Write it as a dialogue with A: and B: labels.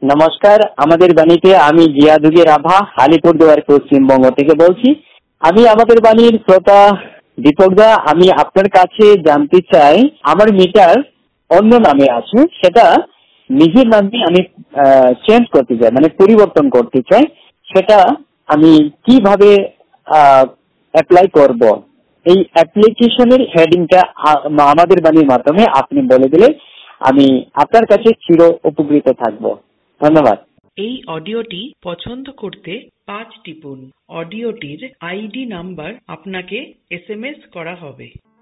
A: নমস্কার, আমাদের বাণীতে আমি জিয়াদুগের আভা আলিপুরদুয়ার পশ্চিমবঙ্গ থেকে বলছি। আমি আমাদের বাণীর শ্রোতা দীপকদা, আমি আপনার কাছে জানতে চাই, আমার মিটার অন্য নামে আছে, সেটা নিজের নামে আমি চেঞ্জ করতে চাই, মানে পরিবর্তন করতে চাই। সেটা আমি কিভাবে অ্যাপ্লাই করব? এই অ্যাপ্লিকেশনের হেডিংটা আমাদের বাণীর মাধ্যমে আপনি বলে দিলে আমি আপনার কাছে চির উপকৃত থাকবো। ধন্যবাদ।
B: এই অডিওটি পছন্দ করতে 5 টিপুন। অডিওটির আইডি নাম্বার আপনাকে SMS করা হবে।